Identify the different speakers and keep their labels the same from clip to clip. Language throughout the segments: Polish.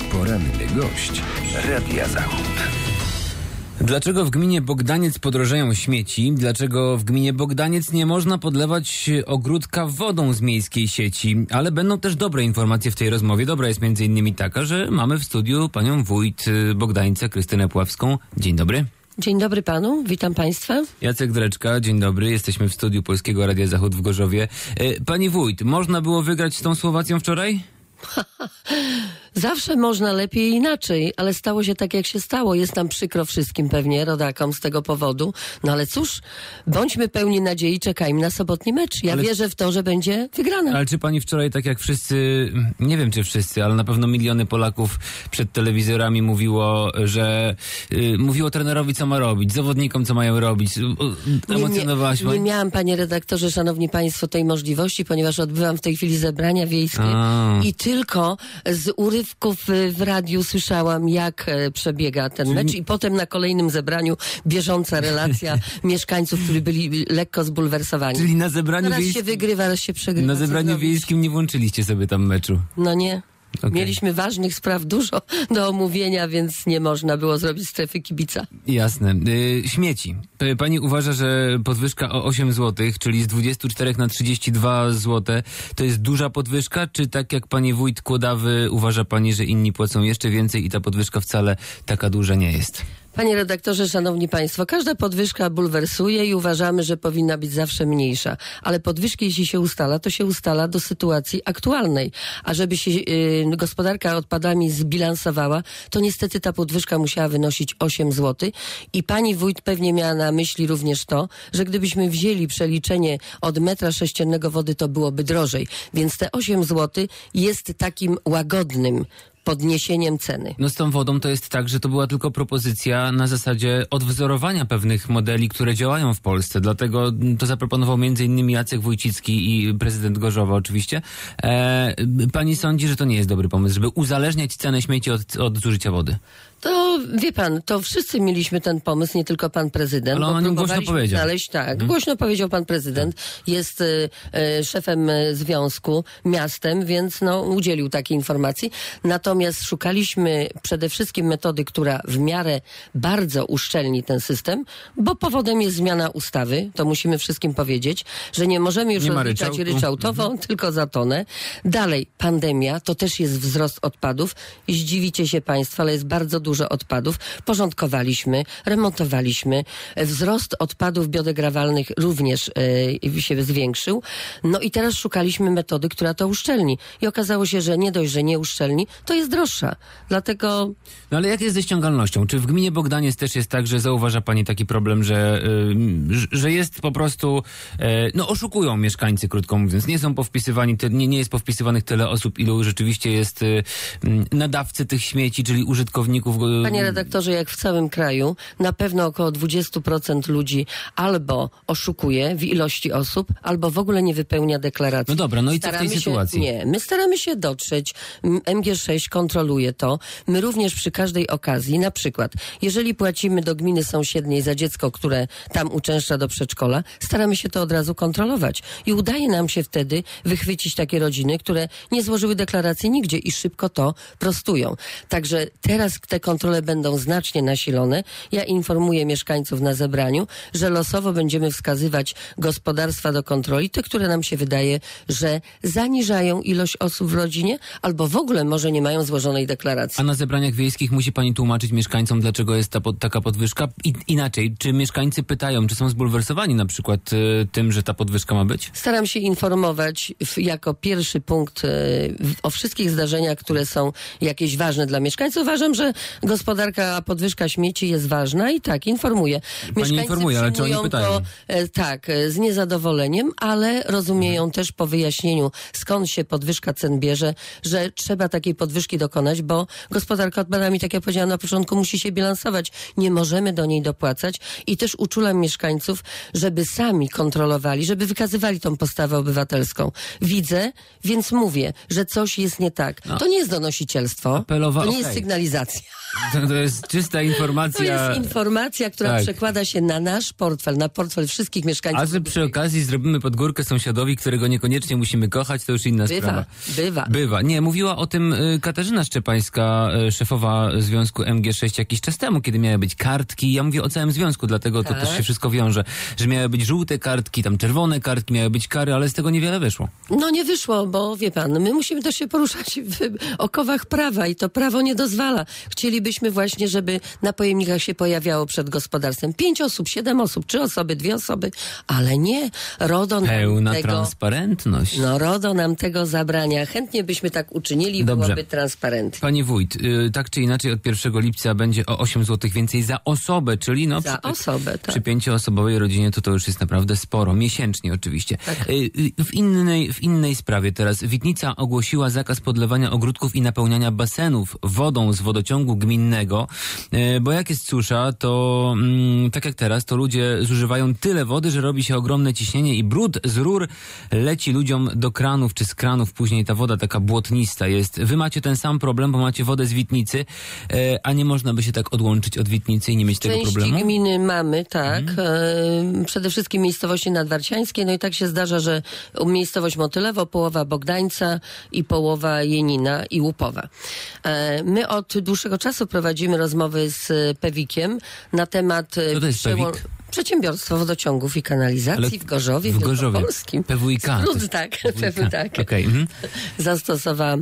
Speaker 1: Poranny gość Radia Zachód.
Speaker 2: Dlaczego w gminie Bogdaniec podrożeją śmieci? Dlaczego w gminie Bogdaniec nie można podlewać ogródka wodą z miejskiej sieci? Ale będą też dobre informacje w tej rozmowie. Dobra jest między innymi taka, że mamy w studiu panią wójt Bogdańca, Krystynę Pławską. Dzień dobry.
Speaker 3: Dzień dobry panu, witam państwa.
Speaker 2: Jacek Dreczka, dzień dobry. Jesteśmy w studiu Polskiego Radia Zachód w Gorzowie. Pani wójt, można było wygrać z tą Słowacją wczoraj?
Speaker 3: Zawsze można lepiej inaczej, ale stało się tak, jak się stało. Jest nam przykro wszystkim pewnie, rodakom z tego powodu. No ale cóż, bądźmy pełni nadziei, czekajmy na sobotni mecz. Ja wierzę w to, że będzie wygrana.
Speaker 2: Ale czy pani wczoraj, tak jak wszyscy, nie wiem czy wszyscy, ale na pewno miliony Polaków przed telewizorami mówiło trenerowi, co ma robić, zawodnikom, co mają robić. Emocjonowałaś pani?
Speaker 3: Nie miałam, panie redaktorze, szanowni państwo, tej możliwości, ponieważ odbywam w tej chwili zebrania wiejskie i tylko z urywków w radiu słyszałam, jak przebiega ten mecz i potem na kolejnym zebraniu bieżąca relacja mieszkańców, którzy byli lekko zbulwersowani.
Speaker 2: Czyli na zebraniu
Speaker 3: raz się wygrywa, raz się przegrywa.
Speaker 2: Na zebraniu wiejskim nie włączyliście sobie tam meczu?
Speaker 3: No nie.
Speaker 2: Okay.
Speaker 3: Mieliśmy ważnych spraw dużo do omówienia, więc nie można było zrobić strefy kibica.
Speaker 2: Jasne. Śmieci. Pani uważa, że podwyżka o 8 zł, czyli z 24 na 32 zł, to jest duża podwyżka? Czy tak jak pani wójt Kłodawy, uważa pani, że inni płacą jeszcze więcej i ta podwyżka wcale taka duża nie jest?
Speaker 3: Panie redaktorze, szanowni państwo, każda podwyżka bulwersuje i uważamy, że powinna być zawsze mniejsza. Ale podwyżki, jeśli się ustala, to się ustala do sytuacji aktualnej. A żeby się gospodarka odpadami zbilansowała, to niestety ta podwyżka musiała wynosić 8 zł. I pani wójt pewnie miała na myśli również to, że gdybyśmy wzięli przeliczenie od metra sześciennego wody, to byłoby drożej. Więc te 8 zł jest takim łagodnym podniesieniem ceny.
Speaker 2: No z tą wodą to jest tak, że to była tylko propozycja na zasadzie odwzorowania pewnych modeli, które działają w Polsce. Dlatego to zaproponował m.in. Jacek Wójcicki i prezydent Gorzowa oczywiście. Pani sądzi, że to nie jest dobry pomysł, żeby uzależniać cenę śmieci od zużycia wody?
Speaker 3: To wie pan, to wszyscy mieliśmy ten pomysł, nie tylko pan prezydent.
Speaker 2: Ale on o nim głośno powiedział.
Speaker 3: Głośno powiedział pan prezydent. Jest szefem związku, miastem, więc udzielił takiej informacji. Natomiast szukaliśmy przede wszystkim metody, która w miarę bardzo uszczelni ten system, bo powodem jest zmiana ustawy. To musimy wszystkim powiedzieć, że nie możemy już rozliczać ryczałtowo, tylko za tonę. Dalej, pandemia, to też jest wzrost odpadów. Zdziwicie się państwo, ale jest bardzo dużo odpadów. Porządkowaliśmy, remontowaliśmy. Wzrost odpadów biodegradowalnych również się zwiększył. No i teraz szukaliśmy metody, która to uszczelni. I okazało się, że nie dość, że nie uszczelni, to jest droższa. Dlatego...
Speaker 2: No ale jak jest ze ściągalnością? Czy w gminie Bogdaniec też jest tak, że zauważa pani taki problem, że jest po prostu... oszukują mieszkańcy, krótko mówiąc. Nie są powpisywani, nie jest powpisywanych tyle osób, ilu rzeczywiście jest nadawcy tych śmieci, czyli użytkowników.
Speaker 3: Panie redaktorze, jak w całym kraju, na pewno około 20% ludzi albo oszukuje w ilości osób, albo w ogóle nie wypełnia deklaracji.
Speaker 2: No dobra, no i co w tej sytuacji?
Speaker 3: My staramy się dotrzeć. MG6 kontroluje to. My również przy każdej okazji, na przykład, jeżeli płacimy do gminy sąsiedniej za dziecko, które tam uczęszcza do przedszkola, staramy się to od razu kontrolować. I udaje nam się wtedy wychwycić takie rodziny, które nie złożyły deklaracji nigdzie i szybko to prostują. Także teraz te kontrole będą znacznie nasilone. Ja informuję mieszkańców na zebraniu, że losowo będziemy wskazywać gospodarstwa do kontroli, te, które nam się wydaje, że zaniżają ilość osób w rodzinie, albo w ogóle może nie mają złożonej deklaracji.
Speaker 2: A na zebraniach wiejskich musi pani tłumaczyć mieszkańcom, dlaczego jest taka podwyżka? Inaczej, czy mieszkańcy pytają, czy są zbulwersowani na przykład tym, że ta podwyżka ma być?
Speaker 3: Staram się informować jako pierwszy punkt o wszystkich zdarzeniach, które są jakieś ważne dla mieszkańców. Uważam, że gospodarka, podwyżka śmieci jest ważna i tak, informuję.
Speaker 2: Pani informuje, ale czy oni pytają?
Speaker 3: Z niezadowoleniem, ale rozumieją też po wyjaśnieniu, skąd się podwyżka cen bierze, że trzeba takiej podwyżki dokonać, bo gospodarka odpadami, tak jak powiedziałam na początku, musi się bilansować. Nie możemy do niej dopłacać i też uczulam mieszkańców, żeby sami kontrolowali, żeby wykazywali tą postawę obywatelską. Widzę, więc mówię, że coś jest nie tak. To nie jest donosicielstwo, to nie jest sygnalizacja.
Speaker 2: To jest czysta informacja.
Speaker 3: To jest informacja, która
Speaker 2: Tak.
Speaker 3: przekłada się na nasz portfel, na portfel wszystkich mieszkańców.
Speaker 2: A że przy okazji zrobimy pod górkę sąsiadowi, którego niekoniecznie musimy kochać, to już inna sprawa. Bywa. Nie, mówiła o tym Katarzyna Szczepańska, szefowa Związku MG6 jakiś czas temu, kiedy miały być kartki. Ja mówię o całym związku, dlatego to też się wszystko wiąże, że miały być żółte kartki, tam czerwone kartki, miały być kary, ale z tego niewiele wyszło.
Speaker 3: No nie wyszło, bo wie pan, my musimy też się poruszać w okowach prawa i to prawo nie dozwala. Chcielibyśmy właśnie, żeby na pojemnikach się pojawiało przed gospodarstwem 5 osób, 7 osób, 3 osoby, 2 osoby, ale nie. RODO nam
Speaker 2: Pełna
Speaker 3: tego,
Speaker 2: transparentność.
Speaker 3: No RODO nam tego zabrania. Chętnie byśmy tak uczynili,
Speaker 2: Dobrze.
Speaker 3: byłoby transparentnie.
Speaker 2: Pani wójt, tak czy inaczej od 1 lipca będzie o 8 zł więcej za osobę, czyli no
Speaker 3: Za osobę, tak.
Speaker 2: przy 5-osobowej rodzinie to już jest naprawdę sporo. Miesięcznie oczywiście.
Speaker 3: Tak.
Speaker 2: W innej sprawie teraz. Witnica ogłosiła zakaz podlewania ogródków i napełniania basenów wodą z wodociągu gminnego, bo jak jest susza, to tak jak teraz, to ludzie zużywają tyle wody, że robi się ogromne ciśnienie i brud z rur leci ludziom do kranów czy z kranów. Później ta woda taka błotnista jest. Wy macie ten sam problem, bo macie wodę z Witnicy, a nie można by się tak odłączyć od Witnicy i nie mieć tego problemu?
Speaker 3: Części gminy mamy, tak. Przede wszystkim miejscowości nadwarciańskie. No i tak się zdarza, że miejscowość Motylewo, połowa Bogdańca i połowa Jenina i Łupowa. My od dłuższego czasu prowadzimy rozmowy z PEWiK-iem na temat...
Speaker 2: Co to jest PEWiK?
Speaker 3: Przedsiębiorstwo Wodociągów i Kanalizacji w Gorzowie, w Wielkopolskim.
Speaker 2: PWiK.
Speaker 3: Tak, tak.
Speaker 2: Okay.
Speaker 3: Zastosowałam.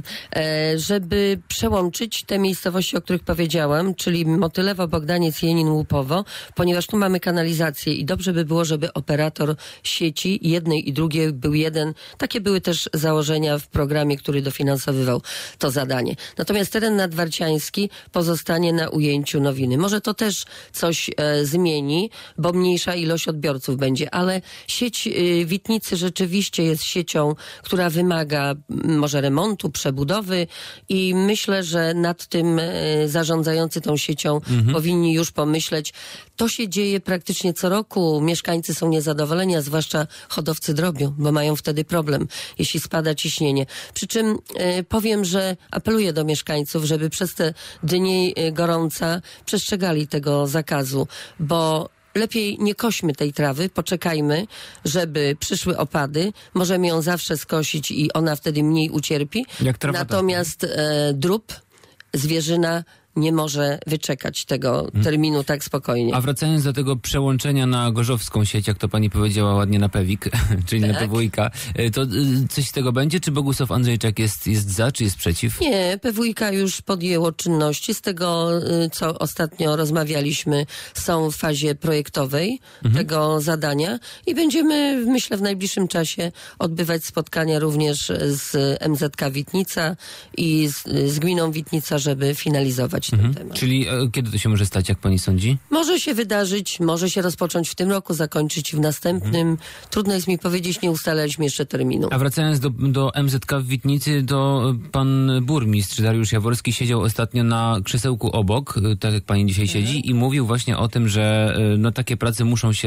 Speaker 3: Żeby przełączyć te miejscowości, o których powiedziałam, czyli Motylewo, Bogdaniec, Jenin, Łupowo, ponieważ tu mamy kanalizację i dobrze by było, żeby operator sieci jednej i drugiej był jeden. Takie były też założenia w programie, który dofinansowywał to zadanie. Natomiast teren nadwarciański pozostanie na ujęciu Nowiny. Może to też coś zmieni, bo mniejsza ilość odbiorców będzie, ale sieć Witnicy rzeczywiście jest siecią, która wymaga może remontu, przebudowy i myślę, że nad tym zarządzający tą siecią powinni już pomyśleć. To się dzieje praktycznie co roku. Mieszkańcy są niezadowoleni, a zwłaszcza hodowcy drobiu, bo mają wtedy problem, jeśli spada ciśnienie. Przy czym powiem, że apeluję do mieszkańców, żeby przez te dni gorąca przestrzegali tego zakazu, bo lepiej nie kośmy tej trawy, poczekajmy, żeby przyszły opady. Możemy ją zawsze skosić i ona wtedy mniej ucierpi. Natomiast drób, zwierzyna nie może wyczekać tego terminu tak spokojnie.
Speaker 2: A wracając do tego przełączenia na gorzowską sieć, jak to pani powiedziała ładnie na PEWiK, czyli na PWiK, to coś z tego będzie? Czy Bogusław Andrzejczak jest za, czy jest przeciw?
Speaker 3: Nie, PWiK już podjęło czynności. Z tego, co ostatnio rozmawialiśmy, są w fazie projektowej tego zadania i będziemy, myślę, w najbliższym czasie odbywać spotkania również z MZK Witnica i z gminą Witnica, żeby finalizować ten temat.
Speaker 2: Czyli kiedy to się może stać, jak pani sądzi?
Speaker 3: Może się wydarzyć, może się rozpocząć w tym roku, zakończyć w następnym. Trudno jest mi powiedzieć, nie ustalaliśmy jeszcze terminu.
Speaker 2: A wracając do MZK w Witnicy, to pan burmistrz Dariusz Jaworski siedział ostatnio na krzesełku obok, tak jak pani dzisiaj siedzi, i mówił właśnie o tym, że no takie prace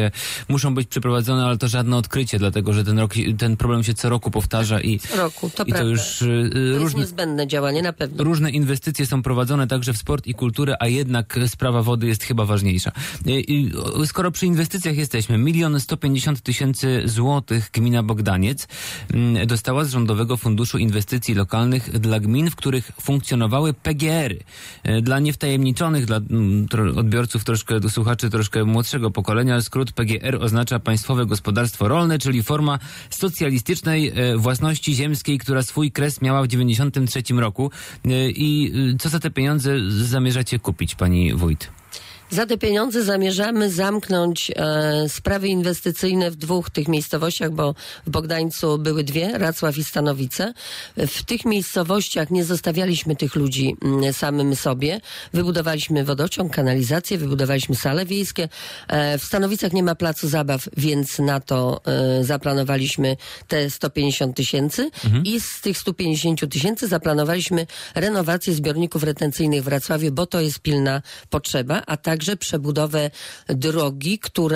Speaker 2: muszą być przeprowadzone, ale to żadne odkrycie, dlatego że ten problem się co roku powtarza i
Speaker 3: co roku, to
Speaker 2: i
Speaker 3: prawda.
Speaker 2: to już
Speaker 3: To jest niezbędne działanie, na pewno.
Speaker 2: Różne inwestycje są prowadzone także w sport i kulturę, a jednak sprawa wody jest chyba ważniejsza. Skoro przy inwestycjach jesteśmy, 1 150 000 złotych gmina Bogdaniec dostała z Rządowego Funduszu Inwestycji Lokalnych dla gmin, w których funkcjonowały PGR-y. Dla niewtajemniczonych, dla odbiorców do słuchaczy troszkę młodszego pokolenia, skrót PGR oznacza Państwowe Gospodarstwo Rolne, czyli forma socjalistycznej własności ziemskiej, która swój kres miała w 1993 roku. I co za te pieniądze zamierzacie kupić, pani wójt?
Speaker 3: Za te pieniądze zamierzamy zamknąć sprawy inwestycyjne w 2 tych miejscowościach, bo w Bogdańcu były 2, Racław i Stanowice. W tych miejscowościach nie zostawialiśmy tych ludzi samym sobie. Wybudowaliśmy wodociąg, kanalizację, wybudowaliśmy sale wiejskie. W Stanowicach nie ma placu zabaw, więc na to zaplanowaliśmy te 150 000 i z tych 150 000 zaplanowaliśmy renowację zbiorników retencyjnych w Wrocławiu, bo to jest pilna potrzeba, a także przebudowę drogi, która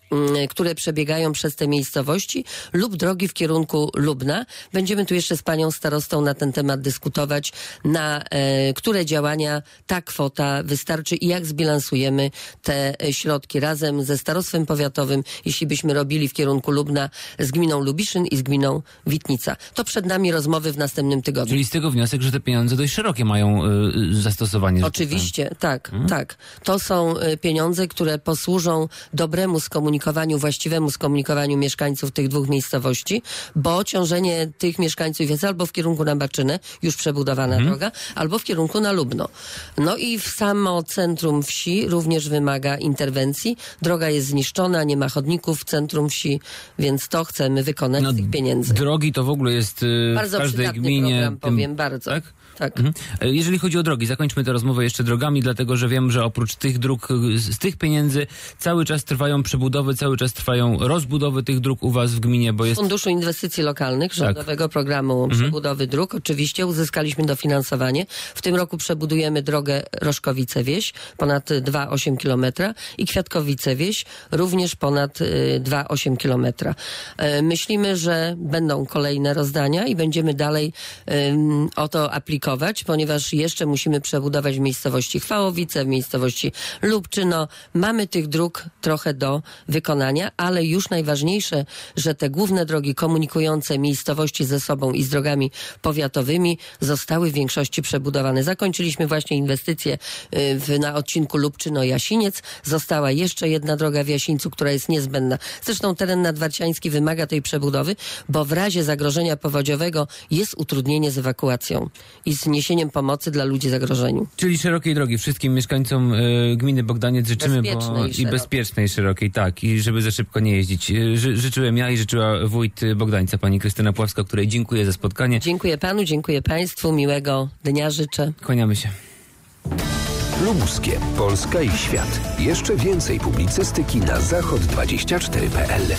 Speaker 3: które przebiegają przez te miejscowości lub drogi w kierunku Lubna. Będziemy tu jeszcze z panią starostą na ten temat dyskutować, na które działania ta kwota wystarczy i jak zbilansujemy te środki razem ze starostwem powiatowym, jeśli byśmy robili w kierunku Lubna z gminą Lubiszyn i z gminą Witnica. To przed nami rozmowy w następnym tygodniu.
Speaker 2: Czyli z tego wniosek, że te pieniądze dość szerokie mają zastosowanie.
Speaker 3: Oczywiście, tak. To są pieniądze, które posłużą dobremu skomunikowaniu, właściwemu skomunikowaniu mieszkańców tych dwóch miejscowości, bo ciążenie tych mieszkańców jest albo w kierunku na Baczynę, już przebudowana droga, albo w kierunku na Lubno. No i w samo centrum wsi również wymaga interwencji. Droga jest zniszczona, nie ma chodników w centrum wsi, więc to chcemy wykonać z tych pieniędzy.
Speaker 2: Drogi to w ogóle jest
Speaker 3: Bardzo
Speaker 2: w każdej
Speaker 3: przydatny
Speaker 2: gminie.
Speaker 3: program, powiem, bardzo. Tak.
Speaker 2: Jeżeli chodzi o drogi, zakończmy tę rozmowę jeszcze drogami, dlatego że wiem, że oprócz tych dróg, z tych pieniędzy cały czas trwają przebudowy, cały czas trwają rozbudowy tych dróg u was w gminie, bo jest...
Speaker 3: Funduszu Inwestycji Lokalnych, rządowego programu przebudowy dróg. Oczywiście uzyskaliśmy dofinansowanie. W tym roku przebudujemy drogę Roszkowice-Wieś, ponad 2,8 km i Kwiatkowice-Wieś, również ponad 2,8 km. Myślimy, że będą kolejne rozdania i będziemy dalej o to aplikować, ponieważ jeszcze musimy przebudować w miejscowości Chwałowice, w miejscowości Lubczyno. Mamy tych dróg trochę do wykonania, ale już najważniejsze, że te główne drogi komunikujące miejscowości ze sobą i z drogami powiatowymi zostały w większości przebudowane. Zakończyliśmy właśnie inwestycje na odcinku Lubczyno-Jasiniec. Została jeszcze jedna droga w Jasińcu, która jest niezbędna. Zresztą teren nadwarciański wymaga tej przebudowy, bo w razie zagrożenia powodziowego jest utrudnienie z ewakuacją i z niesieniem pomocy dla ludzi zagrożeniu.
Speaker 2: Czyli szerokiej drogi wszystkim mieszkańcom gminy Bogdaniec życzymy, bezpiecznej, szerokiej, tak, i żeby za szybko nie jeździć. Życzyłem ja i życzyła wójt Bogdańca, pani Krystyna Puławska, której dziękuję za spotkanie.
Speaker 3: Dziękuję panu, dziękuję państwu, miłego dnia życzę.
Speaker 2: Kłaniamy się.
Speaker 1: Lubuskie, Polska i świat. Jeszcze więcej publicystyki na zachod24.pl.